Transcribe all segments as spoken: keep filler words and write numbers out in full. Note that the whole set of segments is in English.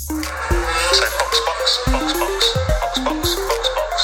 So box, box, box, box, box, box, box, box.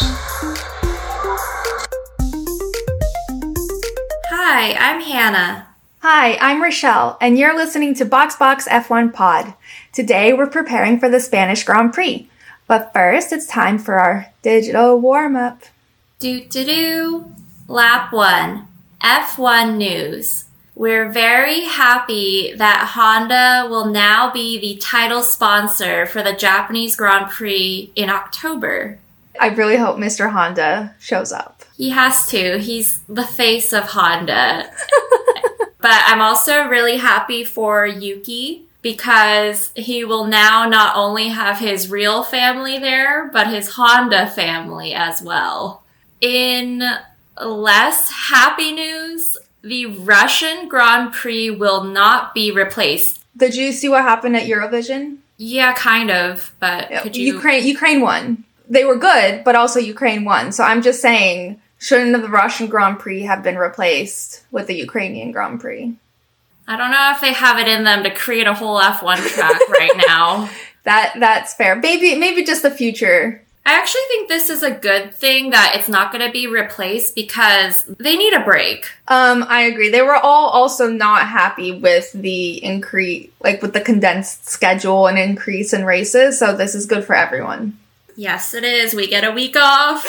Hi, I'm Hannah. Hi, I'm Rochelle, and you're listening to Box Box F one Pod. Today we're preparing for the Spanish Grand Prix. But first, it's time for our digital warm-up. Do-do-do. Lap one. F one News. We're very happy that Honda will now be the title sponsor for the Japanese Grand Prix in October. I really hope Mister Honda shows up. He has to. He's the face of Honda. But I'm also really happy for Yuki because he will now not only have his real family there, but his Honda family as well. In less happy news, the Russian Grand Prix will not be replaced. Did you see what happened at Eurovision? Yeah, kind of, but could you... Ukraine, Ukraine won. They were good, but also Ukraine won. So I'm just saying, shouldn't the Russian Grand Prix have been replaced with the Ukrainian Grand Prix? I don't know if they have it in them to create a whole F one track right now. That That's fair. Maybe, maybe just the future. I actually think this is a good thing that it's not going to be replaced because they need a break. Um, I agree. They were all also not happy with the increase, like with the condensed schedule and increase in races. So this is good for everyone. Yes, it is. We get a week off.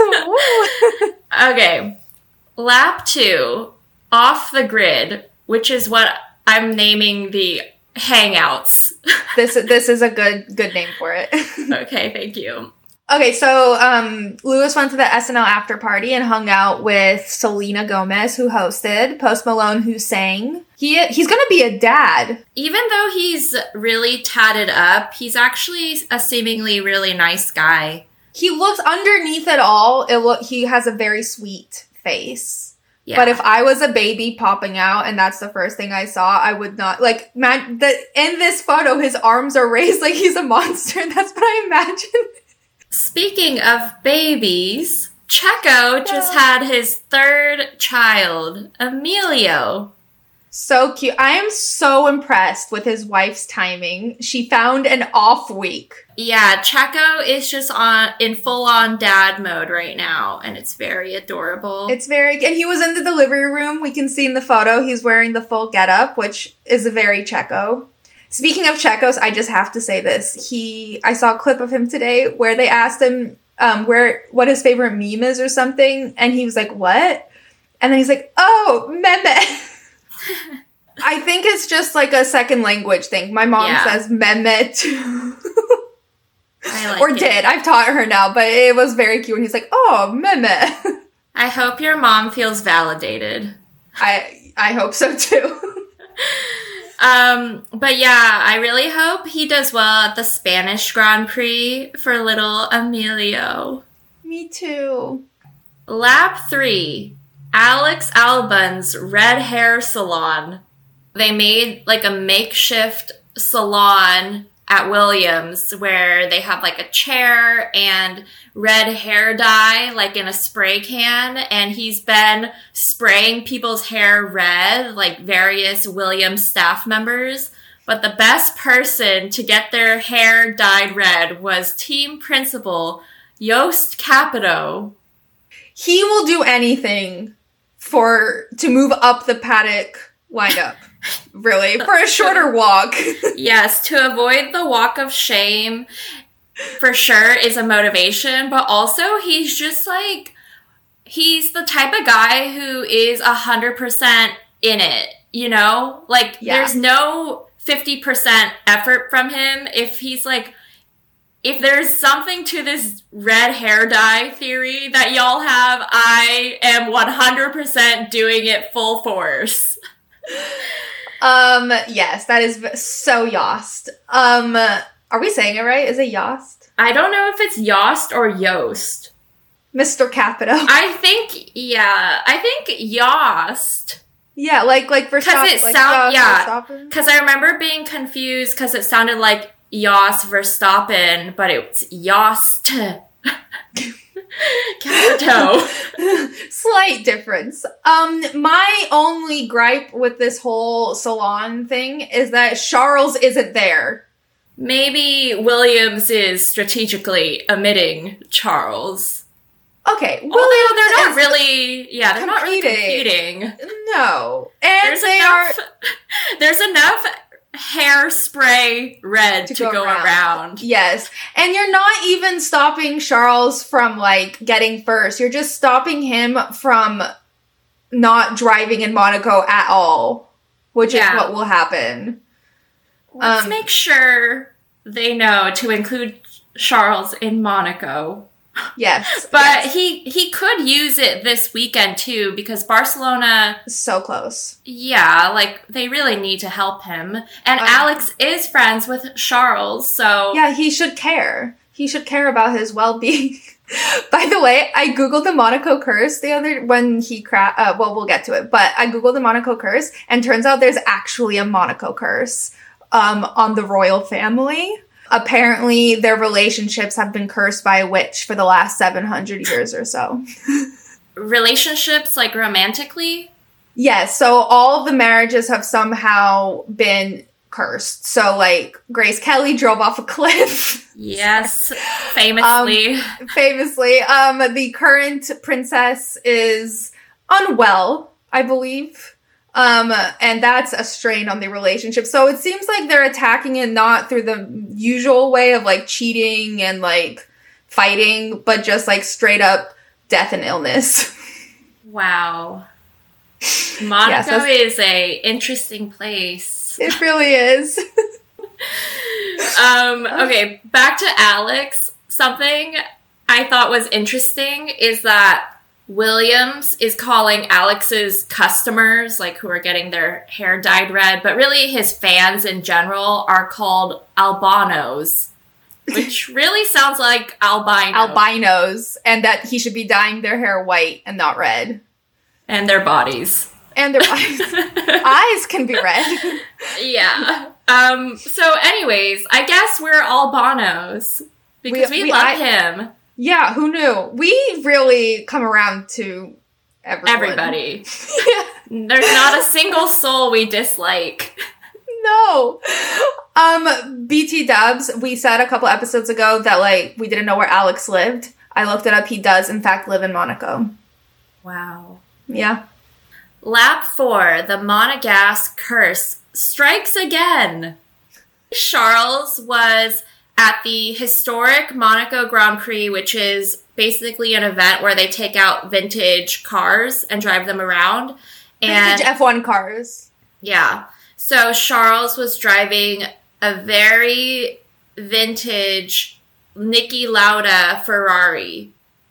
Okay. Lap two, Off the Grid, which is what I'm naming the Hangouts. This this is a good good name for it. Okay, thank you. Okay, so um, Lewis went to the S N L after party and hung out with Selena Gomez, who hosted, Post Malone, who sang. He He's going to be a dad. Even though he's really tatted up, he's actually a seemingly really nice guy. He looks underneath it all. It look he has a very sweet face. Yeah. But if I was a baby popping out and that's the first thing I saw, I would not, like, man, the, in this photo, his arms are raised like he's a monster. That's what I imagine. Speaking of babies, Checo just had his third child, Emilio. So cute. I am so impressed with his wife's timing. She found an off week. Yeah, Checo is just on in full-on dad mode right now, and it's very adorable. It's very... And he was in the delivery room. We can see in the photo he's wearing the full getup, which is a very Checo. Speaking of Checos, I just have to say this. He, I saw a clip of him today where they asked him um, where what his favorite meme is or something, and he was like, "What?" And then he's like, "Oh, meme." I think it's just like a second language thing. My mom yeah. says meme too. I like or it. did. I've taught her now, but it was very cute. And he's like, "Oh, meme." I hope your mom feels validated. I I hope so too. Um, but yeah, I really hope he does well at the Spanish Grand Prix for little Emilio. Me too. Lap three, Alex Albon's red hair salon. They made like a makeshift salon at Williams where they have like a chair and red hair dye like in a spray can, and he's been spraying people's hair red, like various Williams staff members. But the best person to get their hair dyed red was team principal Jost Capito. He will do anything for to move up the paddock lineup. Really, for a shorter walk. Yes, to avoid the walk of shame, for sure, is a motivation. But also, he's just like, he's the type of guy who is one hundred percent in it, you know? Like, yeah. There's no fifty percent effort from him. If he's like, if there's something to this red hair dye theory that y'all have, I am one hundred percent doing it full force. Um, yes, that is so Yost. Um, are we saying it right? Is it Yost? I don't know if it's Yost or Yost. Mister Capito. I think, yeah, I think Yost. Yeah, like, like Verstappen. Because it like sound, yeah, because I remember being confused because it sounded like Jos Verstappen, but it's Yost. Capito. Slight difference. Um, my only gripe with this whole salon thing is that Charles isn't there. maybe Williams is strategically omitting Charles. Okay, Although Williams they're not is really, yeah, they're not really competing. competing. No, and There's they enough. are There's enough hairspray red to, To go, go around. around. Yes. And you're not even stopping Charles from, like, getting first. You're just stopping him from not driving in Monaco at all, which Yeah. is what will happen. Let's Um, make sure they know to include Charles in Monaco. Yes. But yes. he he could use it this weekend too, because Barcelona, So close. yeah, like they really need to help him. And Um, Alex is friends with Charles, so Yeah, he should care. He should care about his well-being. By the way, I googled the Monaco curse the other when he cra- uh, well, we'll get to it, but I googled the Monaco curse, and turns out there's actually a Monaco curse um, on the royal family. Apparently, their relationships have been cursed by a witch for the last seven hundred years or so. relationships like romantically. Yes, so all of the marriages have somehow been cursed. So, like, Grace Kelly drove off a cliff. Yes, famously. Famously. Um, the current princess is unwell, I believe. Um, and that's a strain on the relationship. So it seems like they're attacking it not through the usual way of, like, cheating and, like, fighting, but just, like, straight up death and illness. Wow. Monaco that's- is a interesting place. It really is. Um, okay, back to Alex. Something I thought was interesting is that Williams is calling Alex's customers, like who are getting their hair dyed red, but really his fans in general are called albanos, which really sounds like albino. Albinos, and that he should be dyeing their hair white and not red. And their bodies. And their eyes. Eyes can be red. Yeah. Um, so anyways, I guess we're albanos because we, We- we- love I- him. Yeah, who knew? We really come around to everyone. Everybody. Yeah. There's not a single soul we dislike. No. Um, B T Dubs, we said a couple episodes ago that, like, we didn't know where Alex lived. I looked it up. He does, in fact, live in Monaco. Wow. Yeah. Lap four, the Monegasque curse strikes again. Charles was at the historic Monaco Grand Prix, which is basically an event where they take out vintage cars and drive them around. And Vintage F one cars. yeah. So Charles was driving a very vintage Niki Lauda Ferrari.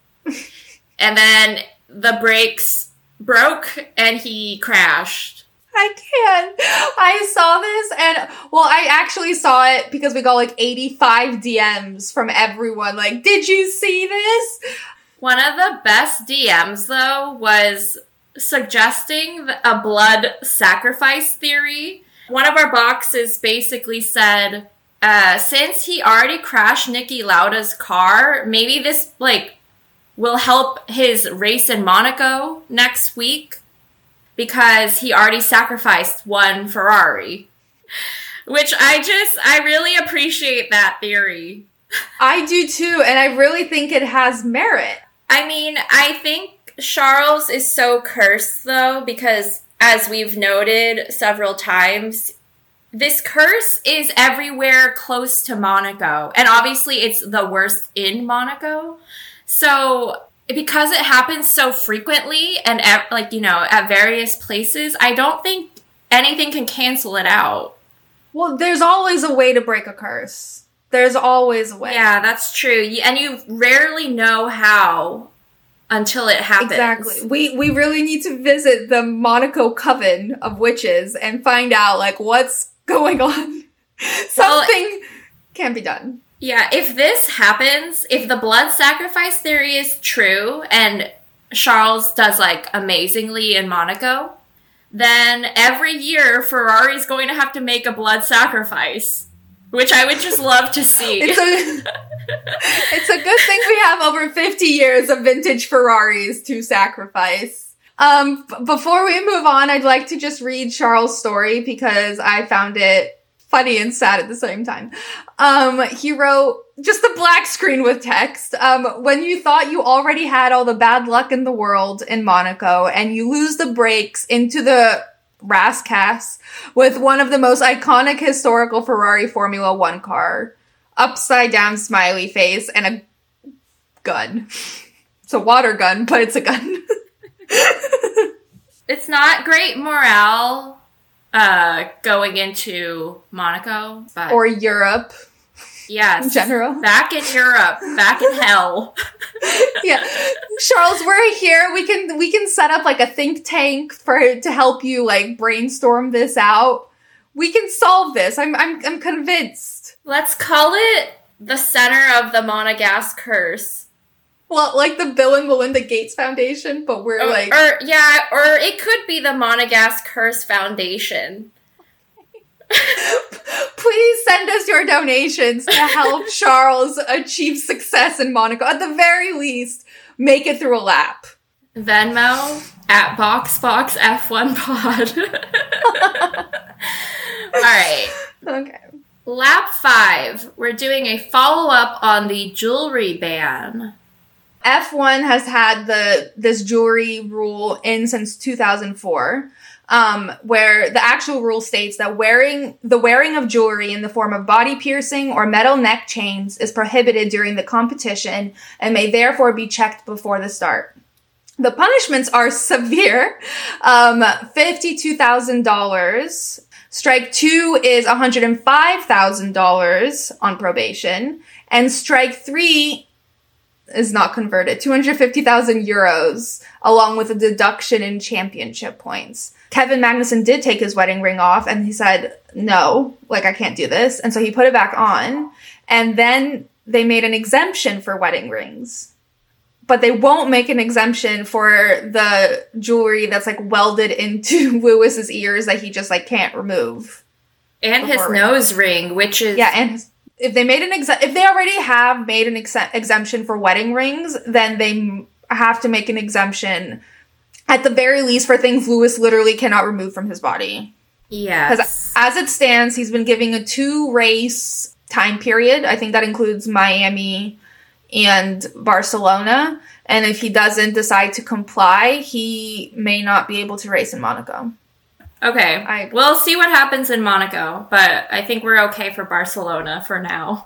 And then the brakes broke and he crashed. I can't. I saw this and, well, I actually saw it because we got like eighty-five D Ms from everyone. Like, did you see this? One of the best D Ms, though, was suggesting a blood sacrifice theory. One of our boxes basically said, uh, since he already crashed Niki Lauda's car, maybe this, like, will help his race in Monaco next week because he already sacrificed one Ferrari. Which I just, I really appreciate that theory. I do too, and I really think it has merit. I mean, I think Charles is so cursed, though, because as we've noted several times, this curse is everywhere close to Monaco. And obviously it's the worst in Monaco. So because it happens so frequently and at, like, you know, at various places, I don't think anything can cancel it out. Well, there's always a way to break a curse. There's always a way. Yeah, that's true. Y- And you rarely know how until it happens. Exactly. We we really need to visit the Monaco Coven of Witches and find out, like, what's going on. Something can be done. Yeah, if this happens, if the blood sacrifice theory is true and Charles does, like, amazingly in Monaco, then every year Ferrari's going to have to make a blood sacrifice, which I would just love to see. It's a it's a good thing we have over fifty years of vintage Ferraris to sacrifice. Um, b- before we move on, I'd like to just read Charles' story because I found it funny and sad at the same time. Um, he wrote just a black screen with text. Um, when you thought you already had all the bad luck in the world in Monaco and you lose the brakes into the Rascasse with one of the most iconic historical Ferrari Formula One car, upside down smiley face and a gun. It's a water gun, but it's a gun. It's not great morale uh, going into Monaco, but Or Europe. Yes. In general. Back in Europe. Back in hell. Yeah. Charles, we're here. We can we can set up like a think tank for to help you like brainstorm this out. We can solve this. I'm I'm I'm convinced. Let's call it the center of the Monegasque curse. Well, like the Bill and Melinda Gates Foundation, but we're Or, like or yeah, or it could be the Monegasque Curse Foundation. Please send us your donations to help Charles achieve success in Monaco. At the very least, make it through a lap. Venmo at BoxBox F one Pod. All right. Okay. Lap five. We're doing a follow-up on the jewelry ban. F one has had the this jewelry rule in since two thousand four. Um, where the actual rule states that wearing the wearing of jewelry in the form of body piercing or metal neck chains is prohibited during the competition and may therefore be checked before the start. The punishments are severe. Um, fifty-two thousand dollars. Strike two is one hundred five thousand dollars on probation. And strike three is not converted. two hundred fifty thousand euros, along with a deduction in championship points. Kevin Magnussen did take his wedding ring off, and he said, no, like, I can't do this. And so he put it back on, and then they made an exemption for wedding rings. But they won't make an exemption for the jewelry that's, like, welded into Lewis's ears that he just, like, can't remove. And his nose ring, which is... Yeah, and his... If they made an ex- if they already have made an ex- exemption for wedding rings, then they m- have to make an exemption at the very least for things Lewis literally cannot remove from his body. Yes. Because as it stands, he's been giving a two race time period. I think that includes Miami and Barcelona. And if he doesn't decide to comply, he may not be able to race in Monaco. Okay, I- we'll see what happens in Monaco, but I think we're okay for Barcelona for now.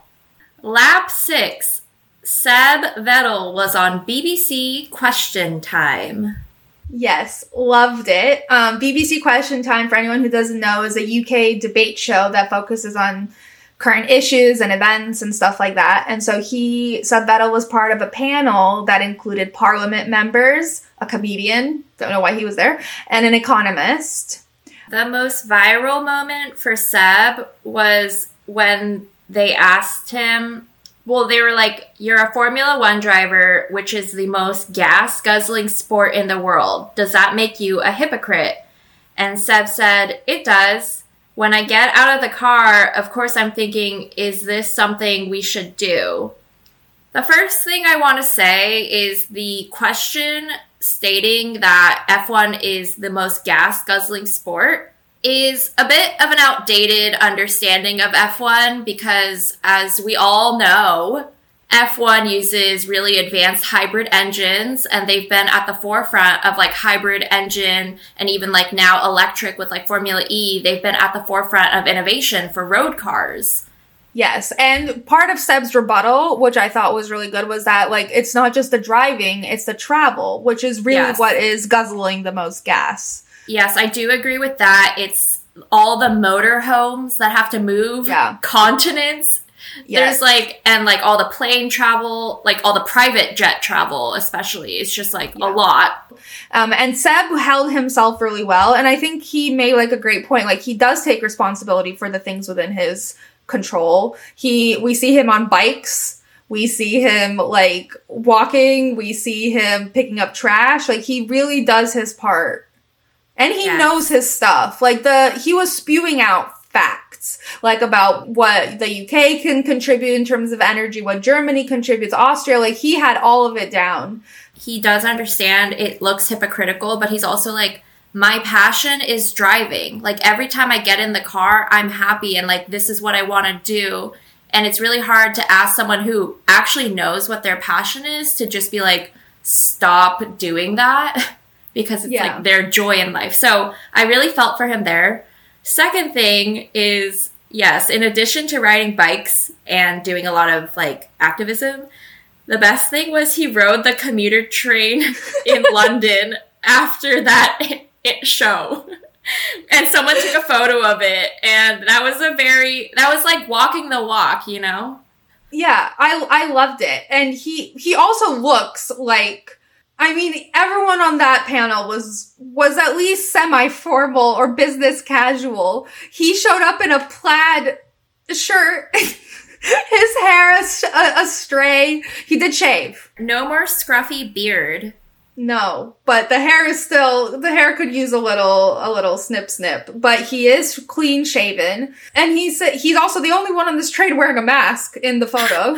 Lap six. Seb Vettel was on B B C Question Time. Yes, loved it. Um, B B C Question Time, for anyone who doesn't know, is a U K debate show that focuses on current issues and events and stuff like that. And so he, Seb Vettel, was part of a panel that included Parliament members, a comedian, don't know why he was there, and an economist. The most viral moment for Seb was when they asked him, well, they were like, you're a Formula One driver, which is the most gas-guzzling sport in the world. Does that make you a hypocrite? And Seb said, it does. When I get out of the car, of course I'm thinking, is this something we should do? The first thing I want to say is the question stating that F one is the most gas-guzzling sport is a bit of an outdated understanding of F one because, as we all know, F one uses really advanced hybrid engines, and they've been at the forefront of like hybrid engine and even like now electric with like Formula E. They've been at the forefront of innovation for road cars. Yes, and part of Seb's rebuttal, which I thought was really good, was that, like, it's not just the driving, it's the travel, which is really Yes. what is guzzling the most gas. Yes, I do agree with that. It's all the motor homes that have to move Yeah. continents. Yes. There's like, and like all the plane travel, like all the private jet travel, especially. It's just like Yeah. a lot. Um, and Seb held himself really well, and I think he made, like, a great point. Like, he does take responsibility for the things within his control. He, we see him on bikes. We see him, like, walking. We see him picking up trash. Like, he really does his part. And he Yes. knows his stuff. Like, the, he was spewing out facts, like, about what the U K can contribute in terms of energy, what Germany contributes, Austria. Like, he had all of it down. He does understand it looks hypocritical, but he's also like, my passion is driving. Like, every time I get in the car, I'm happy and like, this is what I want to do. And it's really hard to ask someone who actually knows what their passion is to just be like, stop doing that, because it's Yeah. like their joy in life. So I really felt for him there. Second thing is, yes, in addition to riding bikes and doing a lot of like activism, the best thing was he rode the commuter train in London after that it show. And someone took a photo of it, and that was a very, that was like walking the walk, you know? Yeah, I I loved it. And he he also looks like, I mean, everyone on that panel was was at least semi-formal or business casual. He showed up in a plaid shirt, his hair is a, astray. He did shave. No more scruffy beard. No, but the hair is still, the hair could use a little, a little snip snip, but he is clean shaven. And he's, he's also the only one on this train wearing a mask in the photo.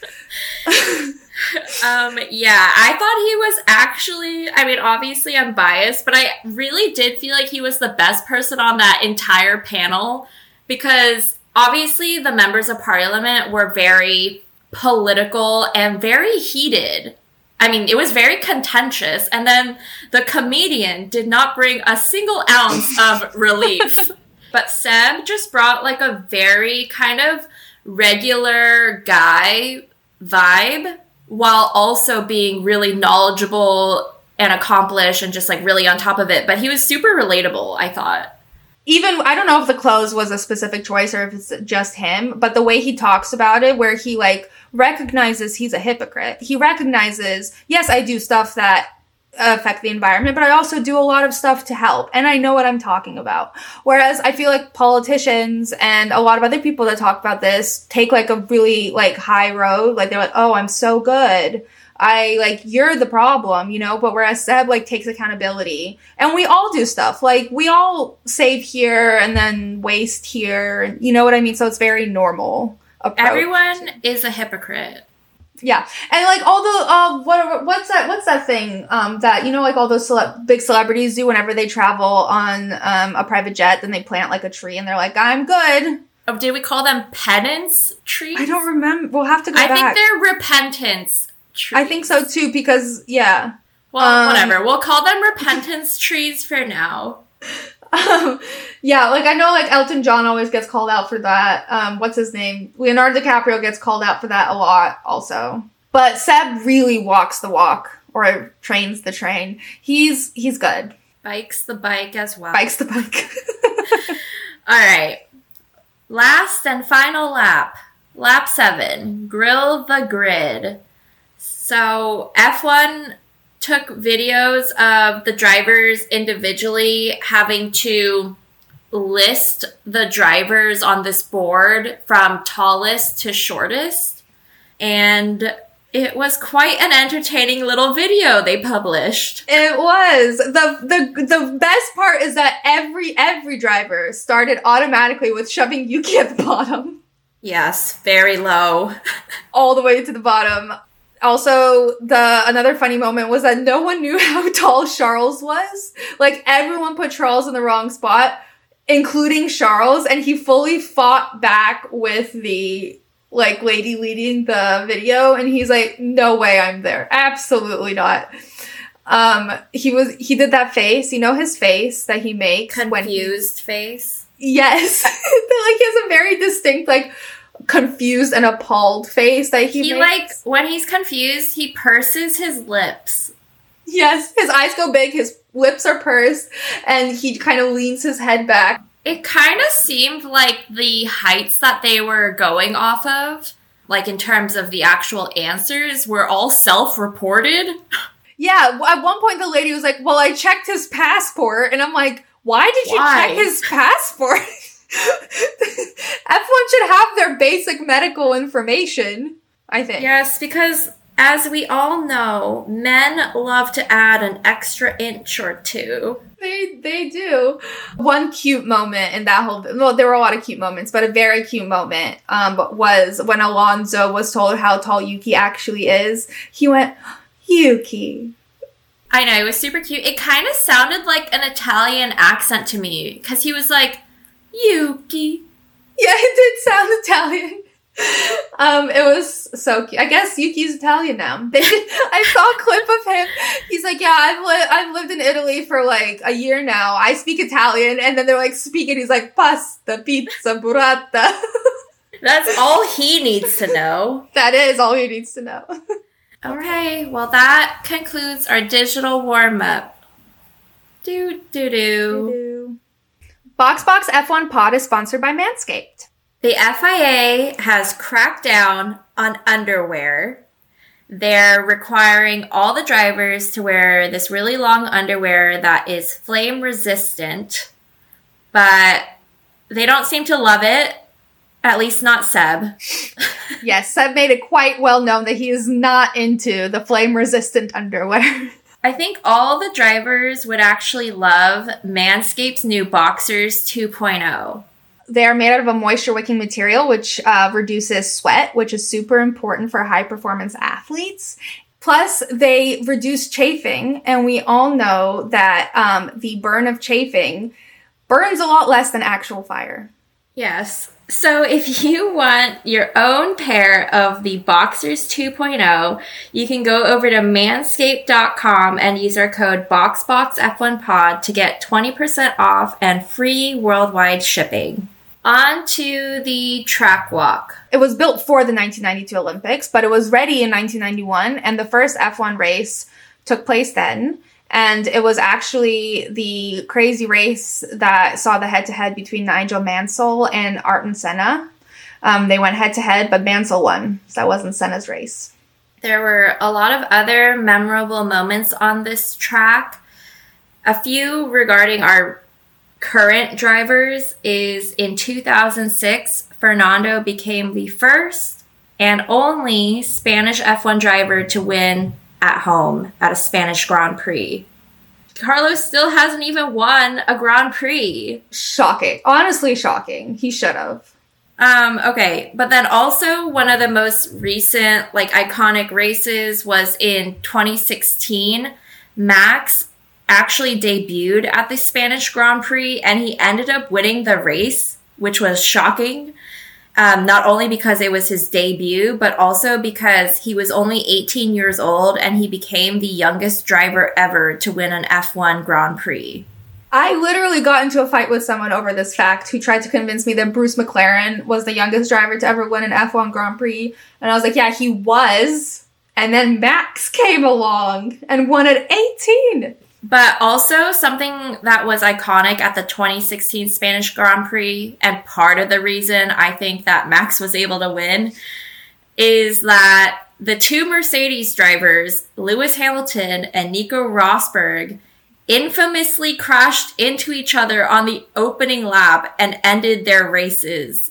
um, yeah, I thought he was actually, I mean, obviously I'm biased, but I really did feel like he was the best person on that entire panel, because obviously the members of parliament were very political and very heated. I mean, it was very contentious, and then the comedian did not bring a single ounce of relief. But Seb just brought like a very kind of regular guy vibe, while also being really knowledgeable and accomplished and just like really on top of it. But he was super relatable, I thought. Even, I don't know if the clothes was a specific choice or if it's just him, but the way he talks about it, where he like recognizes he's a hypocrite. He recognizes, yes, I do stuff that affect the environment, but I also do a lot of stuff to help, and I know what I'm talking about. Whereas I feel like politicians and a lot of other people that talk about this take like a really like high road, like they're like, oh, I'm so good, I like, you're the problem, you know. But whereas Seb like takes accountability, and we all do stuff, like we all save here and then waste here, you know what I mean? So it's very normal approach. Everyone is a hypocrite. Yeah, and like all the uh, what what's that what's that thing um that, you know, like all those cele- big celebrities do whenever they travel on um a private jet, then they plant like a tree and they're like, I'm good. Oh, did we call them penance trees? I don't remember. We'll have to go I back. think they're repentance trees. I think so too, because yeah. Well, um, whatever. We'll call them repentance trees for now. Um, yeah, like I know like Elton John always gets called out for that. Um, what's his name? Leonardo DiCaprio gets called out for that a lot also. But Seb really walks the walk, or trains the train. He's he's good. Bikes the bike as well. Bikes the bike. All right. Last and final lap. Lap seven. Grill the grid. So F one took videos of the drivers individually having to list the drivers on this board from tallest to shortest. And it was quite an entertaining little video they published. It was. The the the best part is that every every driver started automatically with shoving Yuki at the bottom. Yes, very low. All the way to the bottom. Also, the another funny moment was that no one knew how tall Charles was. Like, everyone put Charles in the wrong spot, including Charles, and he fully fought back with the, like, lady leading the video, and he's like, no way I'm there. Absolutely not. Um, he was, he did that face, you know his face that he makes? Confused when he, face? Yes. Like, he has a very distinct, like, confused and appalled face that he, he makes. like when he's confused he purses his lips. Yes, his eyes go big, his lips are pursed, and he kind of leans his head back. It kind of seemed like the heights that they were going off of, like in terms of the actual answers, were all self-reported. Yeah, at one point the lady was like, well, I checked his passport, and I'm like, why did you Why? check his passport? F one should have their basic medical information, I think. Yes, because as we all know, men love to add an extra inch or two. They they do. One cute moment in that whole, well, there were a lot of cute moments, but a very cute moment um, was when Alonso was told how tall Yuki actually is. He went, Yuki, I know, it was super cute. It kind of sounded like an Italian accent to me because he was like, Yuki. Yeah, it did sound Italian. Um, it was so cute. I guess Yuki's Italian now. They, I saw a clip of him. He's like, yeah, I've, li- I've lived in Italy for like a year now. I speak Italian. And then they're like speaking. He's like, pasta, pizza, burrata. That's all he needs to know. That is all he needs to know. Okay, well that concludes our digital warm-up. Do, do, do. BoxBox F one Pod is sponsored by Manscaped. The F I A has cracked down on underwear. They're requiring all the drivers to wear this really long underwear that is flame resistant, but they don't seem to love it, at least not Seb. Yes, Seb made it quite well known that he is not into the flame resistant underwear. I think all the drivers would actually love Manscaped's new Boxers two point oh. They are made out of a moisture-wicking material, which uh, reduces sweat, which is super important for high-performance athletes. Plus, they reduce chafing, and we all know that um, the burn of chafing burns a lot less than actual fire. Yes. So if you want your own pair of the Boxers two point oh, you can go over to manscaped dot com and use our code BoxBox F one Pod to get twenty percent off and free worldwide shipping. On to the track walk. It was built for the nineteen ninety-two Olympics, but it was ready in nineteen ninety-one, and the first F one race took place then. And it was actually the crazy race that saw the head-to-head between Nigel Mansell and Ayrton Senna. Um, they went head-to-head, but Mansell won, so that wasn't Senna's race. There were a lot of other memorable moments on this track. A few regarding our current drivers is in two thousand six, Fernando became the first and only Spanish F one driver to win at home at a Spanish Grand Prix. Carlos still hasn't even won a Grand Prix. Shocking. Honestly shocking. He should have. Um, okay, but then also one of the most recent, like, iconic races was in twenty sixteen. Max actually debuted at the Spanish Grand Prix, and he ended up winning the race, which was shocking. Um, not only because it was his debut, but also because he was only eighteen years old and he became the youngest driver ever to win an F one Grand Prix. I literally got into a fight with someone over this fact who tried to convince me that Bruce McLaren was the youngest driver to ever win an F one Grand Prix. And I was like, yeah, he was. And then Max came along and won at eighteen. But also something that was iconic at the twenty sixteen Spanish Grand Prix, and part of the reason I think that Max was able to win, is that the two Mercedes drivers, Lewis Hamilton and Nico Rosberg, infamously crashed into each other on the opening lap and ended their races.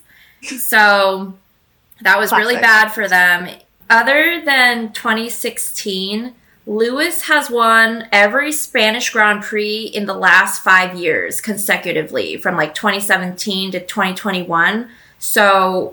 So that was Classic. Really bad for them. Other than twenty sixteen, Lewis has won every Spanish Grand Prix in the last five years consecutively, from like twenty seventeen to twenty twenty-one. So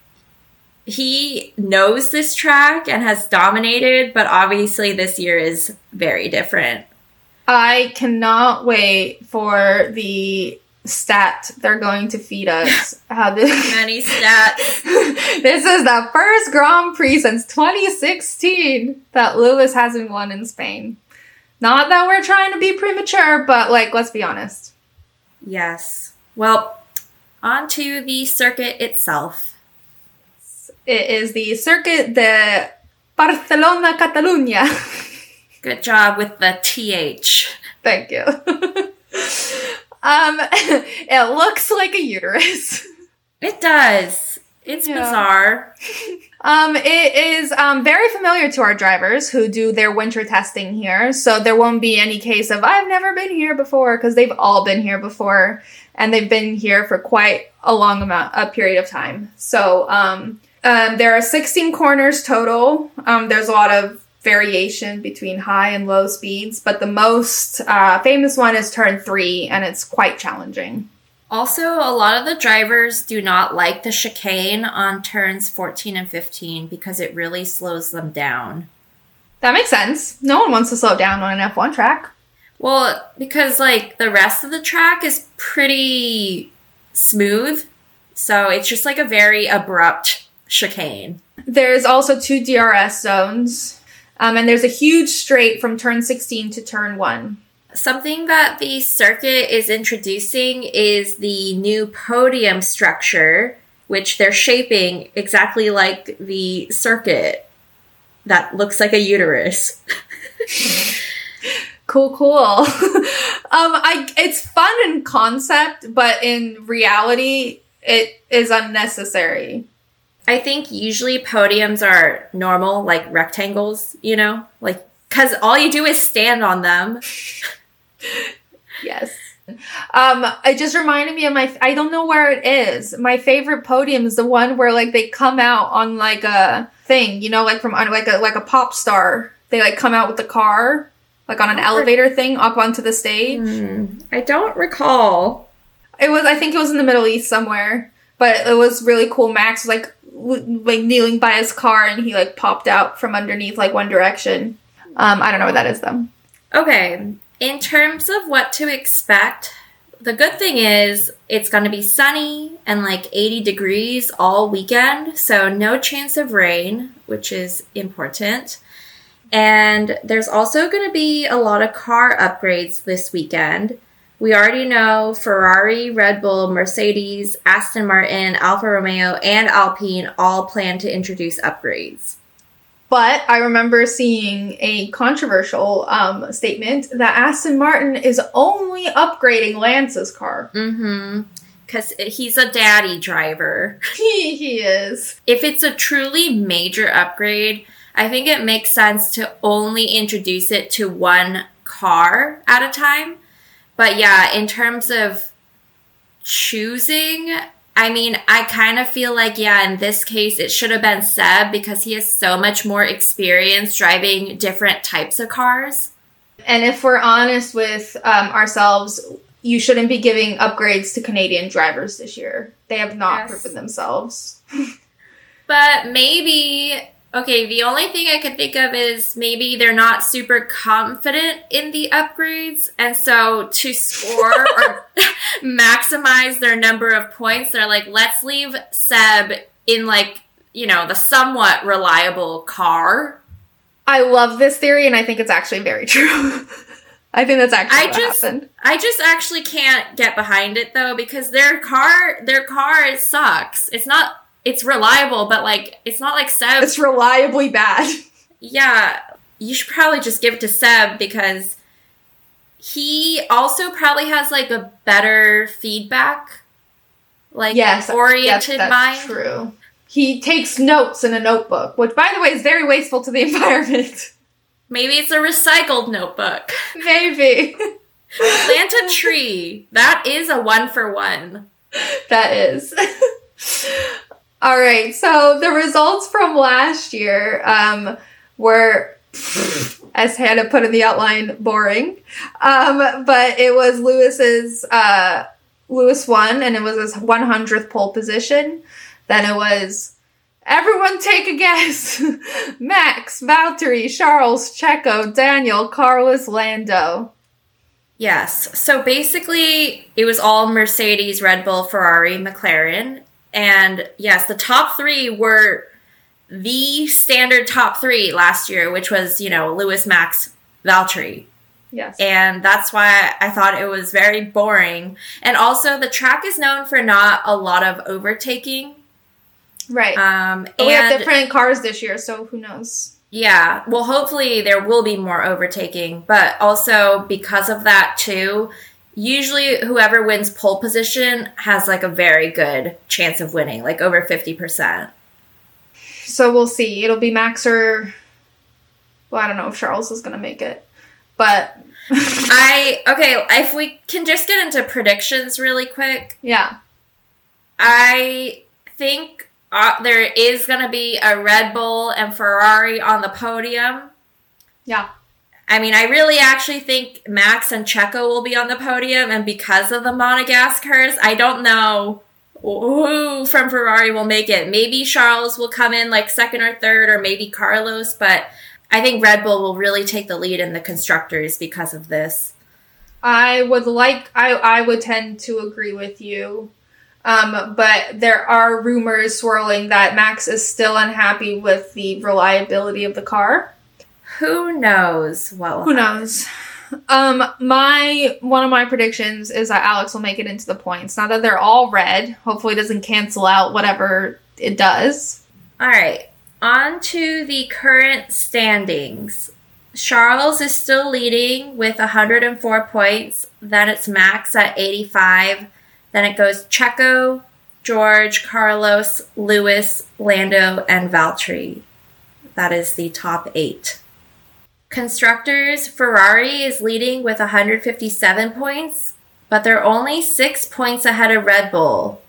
he knows this track and has dominated, but obviously this year is very different. I cannot wait for the stat they're going to feed us. How this many stats. This is the first Grand Prix since twenty sixteen that Lewis hasn't won in Spain. Not that we're trying to be premature, but like, let's be honest. Yes. Well, on to the circuit itself. It is the Circuit de Barcelona, Catalunya. Good job with the T H. Thank you. Um, it looks like a uterus. It does. It's yeah. bizarre. Um, it is um, very familiar to our drivers who do their winter testing here. So there won't be any case of, I've never been here before, because they've all been here before. And they've been here for quite a long amount, a period of time. So um, um, there are sixteen corners total. Um, there's a lot of variation between high and low speeds, but the most uh, famous one is turn three, and it's quite challenging. Also, a lot of the drivers do not like the chicane on turns fourteen and fifteen because it really slows them down. That makes sense. No one wants to slow down on an F one track. Well, because, like, the rest of the track is pretty smooth. So it's just, like, a very abrupt chicane. There's also two D R S zones. Um, and there's a huge straight from turn sixteen to turn one. Something that the circuit is introducing is the new podium structure, which they're shaping exactly like the circuit that looks like a uterus. Cool, cool. um, I it's fun in concept, but in reality, it is unnecessary. I think usually podiums are normal, like rectangles, you know? Like, because all you do is stand on them. Yes. Um, it just reminded me of my, I don't know where it is. My favorite podium is the one where, like, they come out on, like, a thing, you know, like from, like a, like a pop star. They, like, come out with the car. Like on an elevator thing up onto the stage. Mm, I don't recall. It was, I think it was in the Middle East somewhere. But it was really cool. Max was like, w- like kneeling by his car and he like popped out from underneath like One Direction. Um, I don't know what that is though. Okay. In terms of what to expect, the good thing is it's going to be sunny and like eighty degrees all weekend. So no chance of rain, which is important. And there's also going to be a lot of car upgrades this weekend. We already know Ferrari, Red Bull, Mercedes, Aston Martin, Alfa Romeo, and Alpine all plan to introduce upgrades. But I remember seeing a controversial um, statement that Aston Martin is only upgrading Lance's car. Mm-hmm. Because he's a daddy driver. he, he is. If it's a truly major upgrade, I think it makes sense to only introduce it to one car at a time. But yeah, in terms of choosing, I mean, I kind of feel like, yeah, in this case, it should have been Seb because he has so much more experience driving different types of cars. And if we're honest with um, ourselves, you shouldn't be giving upgrades to Canadian drivers this year. They have not Yes. proven themselves. But maybe, okay, the only thing I could think of is maybe they're not super confident in the upgrades. And so to score or maximize their number of points, they're like, let's leave Seb in like, you know, the somewhat reliable car. I love this theory, and I think it's actually very true. I think that's actually I what just, happened. I just actually can't get behind it though, because their car, their car sucks. It's not, it's reliable, but like, it's not like Seb. It's reliably bad. Yeah, you should probably just give it to Seb because he also probably has like a better feedback, like Yes, oriented that's, mind. that's true. He takes notes in a notebook, which, by the way, is very wasteful to the environment. Maybe it's a recycled notebook. Maybe. Plant a tree. That is a one for one. That is. All right, so the results from last year um, were, as Hannah put in the outline, boring. Um, but it was Lewis's, uh, Lewis won, and it was his one hundredth pole position. Then it was, everyone take a guess. Max, Valtteri, Charles, Checo, Daniel, Carlos, Lando. Yes. So basically, it was all Mercedes, Red Bull, Ferrari, McLaren. And yes, the top three were the standard top three last year, which was, you know, Lewis, Max, Valtteri. Yes. And that's why I thought it was very boring. And also, the track is known for not a lot of overtaking. Right. Um, But we have and different cars this year, so who knows? yeah, well, hopefully there will be more overtaking. But also, because of that, too, usually whoever wins pole position has like a very good chance of winning, like over fifty percent. So we'll see. It'll be Max or... Well, I don't know if Charles is going to make it. But... I, okay, if we can just get into predictions really quick. yeah. I think uh, there is going to be a Red Bull and Ferrari on the podium. Yeah. I mean, I really actually think Max and Checo will be on the podium, and because of the Monegascars, I don't know who from Ferrari will make it. Maybe Charles will come in like second or third, or maybe Carlos, but I think Red Bull will really take the lead in the constructors because of this. I would like, I, I would tend to agree with you. Um, but there are rumors swirling that Max is still unhappy with the reliability of the car. Who knows what will Who happen. knows? Um, my one of my predictions is that Alex will make it into the points. Now that they're all red, hopefully it doesn't cancel out whatever it does. All right, on to the current standings. Charles is still leading with one hundred four points. Then it's Max at eighty-five. Then it goes Checo, George, Carlos, Lewis, Lando, and Valtteri. That is the top eight. Constructors, Ferrari is leading with one hundred fifty-seven points, but they're only six points ahead of Red Bull.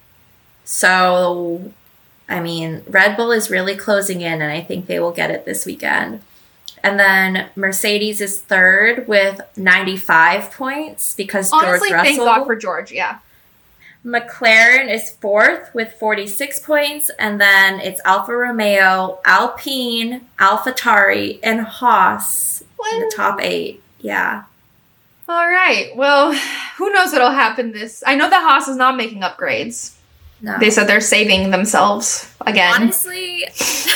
So, I mean, Red Bull is really closing in, and I think they will get it this weekend. And then Mercedes is third with ninety-five points because Honestly, George thank Russell. God for George, yeah. McLaren is fourth with forty-six points, and then it's Alfa Romeo, Alpine, AlphaTauri, and Haas in the top eight. Yeah. All right. Well, who knows what'll happen this... I know that Haas is not making upgrades. No. They said they're saving themselves again. Honestly,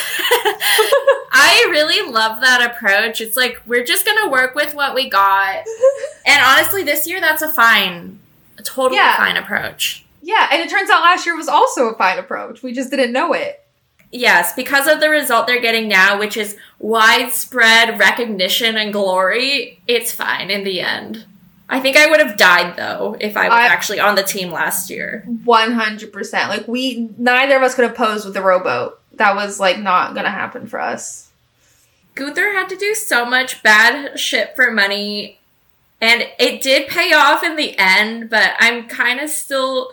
I really love that approach. It's like, we're just going to work with what we got. And honestly, this year, that's a fine, a totally Yeah. fine approach. Yeah, and it turns out last year was also a fine approach. We just didn't know it. Yes, because of the result they're getting now, which is widespread recognition and glory, it's fine in the end. I think I would have died, though, if I was I- actually on the team last year. one hundred percent. Like, we... Neither of us could have posed with the rowboat. That was, like, not gonna happen for us. Gunther had to do so much bad shit for money, and it did pay off in the end, but I'm kind of still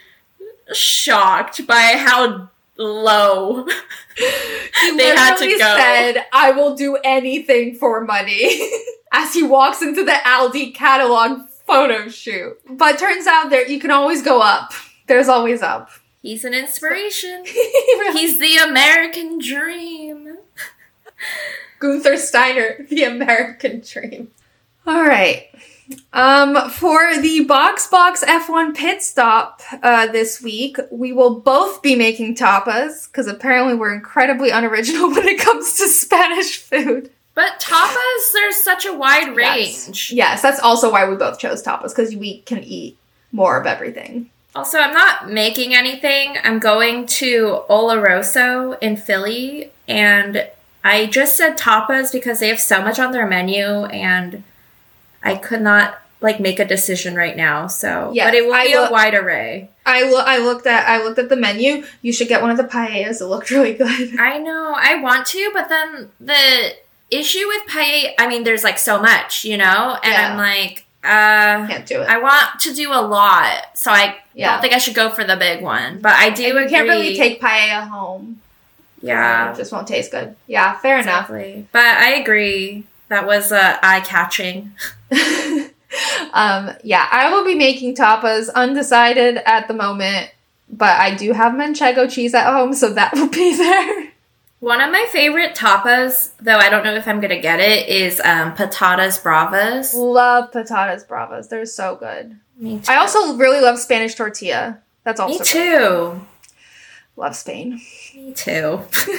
shocked by how low He they had to literally go. said, I will do anything for money, as he walks into the Aldi catalog photo shoot. But turns out there you can always go up. There's always up. He's an inspiration. He's He's the American dream. Gunther Steiner, the American dream. All right. Um, for the Box Box F one pit stop uh, this week, we will both be making tapas, because apparently we're incredibly unoriginal when it comes to Spanish food. But tapas, there's such a wide range. Yes, yes, that's also why we both chose tapas, because we can eat more of everything. Also, I'm not making anything. I'm going to Oloroso in Philly, and I just said tapas because they have so much on their menu, and I could not, like, make a decision right now. So, Yes, but it will I be will- a wide array. I lo- I looked at I looked at the menu. You should get one of the paellas. It looked really good. I know, I want to, but then the issue with paella, I mean, there's, like, so much, you know? And Yeah. I'm like, uh... Can't do it. I want to do a lot, so I Yeah. don't think I should go for the big one. But I do And you agree. can't really take paella home. Yeah, It just won't taste good. Yeah, fair enough. exactly. But I agree. That was uh, eye-catching. um, yeah, I will be making tapas, undecided at the moment, but I do have manchego cheese at home, so that will be there. One of my favorite tapas, though I don't know if I'm going to get it, is um, patatas bravas. Love patatas bravas. They're so good. Me too. I also really love Spanish tortilla. That's also Me good. too. Love Spain. Me too.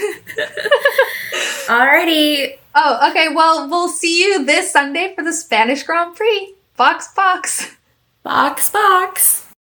Alrighty. Oh, okay. Well, we'll see you this Sunday for the Spanish Grand Prix. Box, box. Box, box.